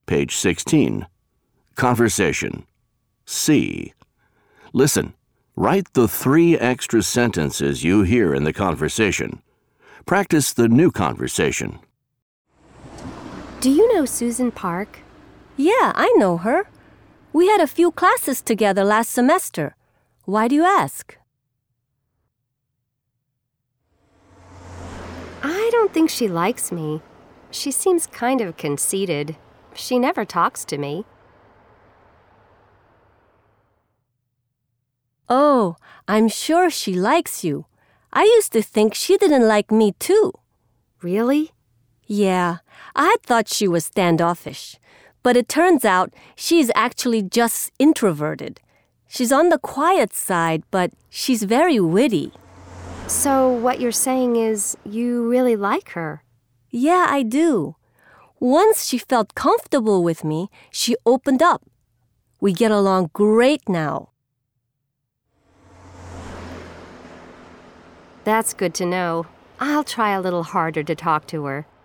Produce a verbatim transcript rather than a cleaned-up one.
Page sixteen. Conversation. C. Listen. Write the three extra sentences you hear in the conversation. Practice the new conversation. Do you know Susan Park? Yeah, I know her. We had a few classes together last semester. Why do you ask? I don't think she likes me. She seems kind of conceited. She never talks to me. Oh, I'm sure she likes you. I used to think she didn't like me too. Really? Yeah, I thought she was standoffish. But it turns out she's actually just introverted. She's on the quiet side, but she's very witty. So what you're saying is you really like her? Yeah, I do. Once she felt comfortable with me, she opened up. We get along great now. That's good to know. I'll try a little harder to talk to her.